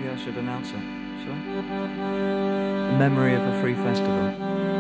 Maybe I should announce it, shall I? In memory of a free festival.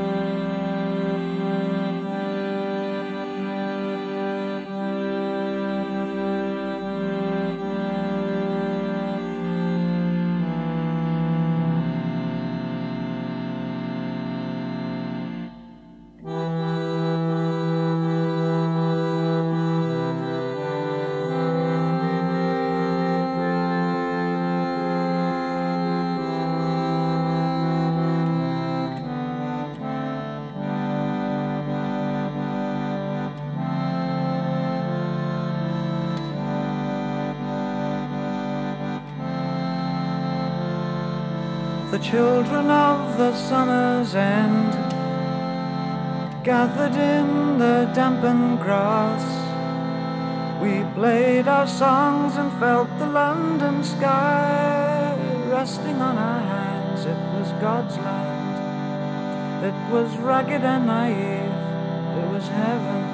The children of the summer's end gathered in the dampened grass. We played our songs and felt the London sky resting on our hands. It was God's land. It was ragged and naive. It was heaven.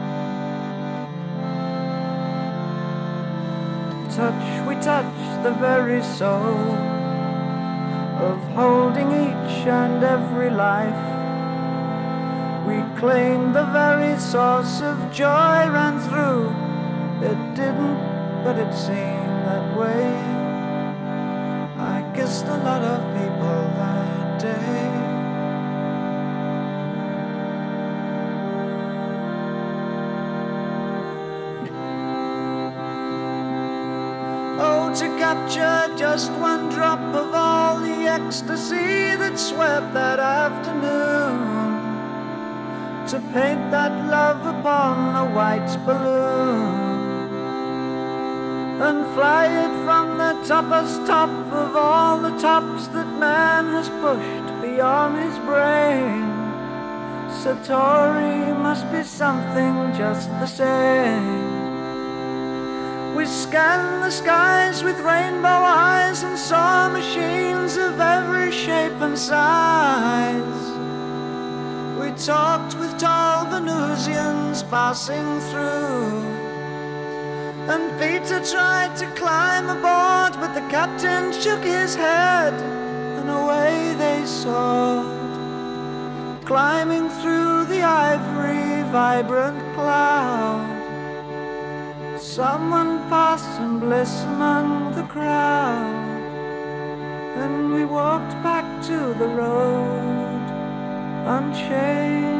We touched the very soul of holding each and every life. We claimed the very source of joy ran through. It didn't, but it seemed that way. I kissed a lot of people that day. Oh, to capture just one drop of all the ecstasy that swept that afternoon, to paint that love upon a white balloon and fly it from the toppest top of all the tops that man has pushed beyond his brain. Satori must be something just the same. We scanned the skies with rainbow eyes and saw machines of every shape and size. We talked with tall Venusians passing through, and Peter tried to climb aboard, but the captain shook his head, and away they soared, climbing through the ivory vibrant cloud. Someone passed in bliss among the crowd, and we walked back to the road unchained.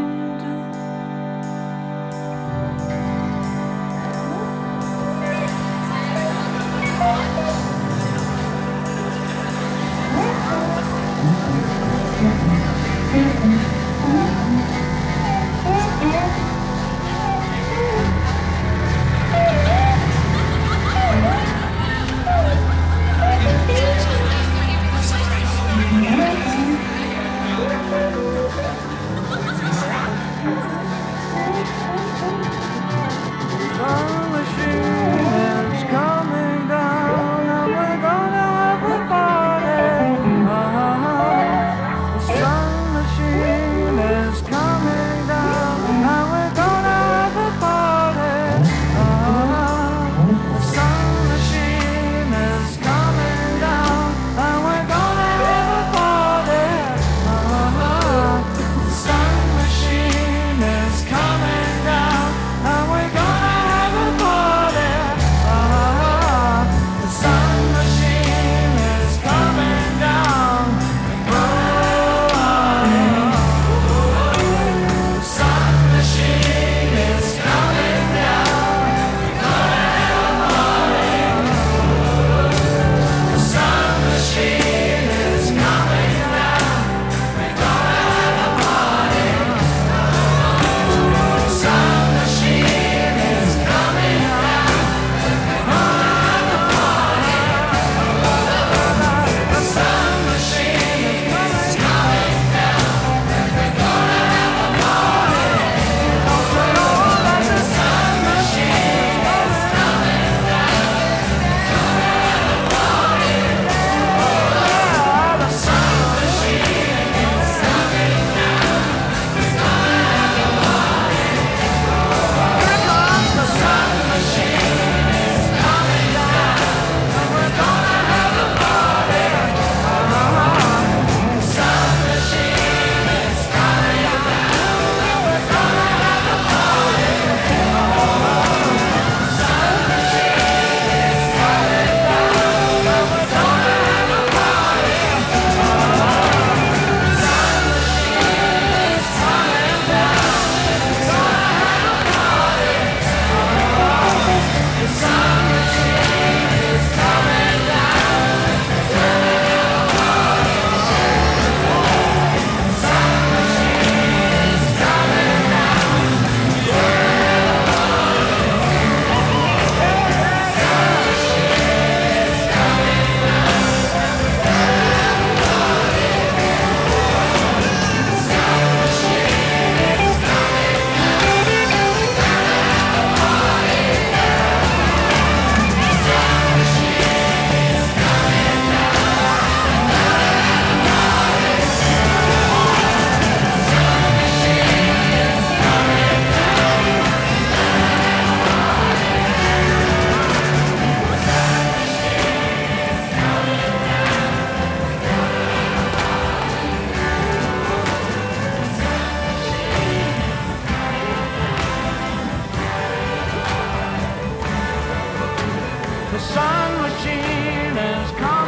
sun machine is coming.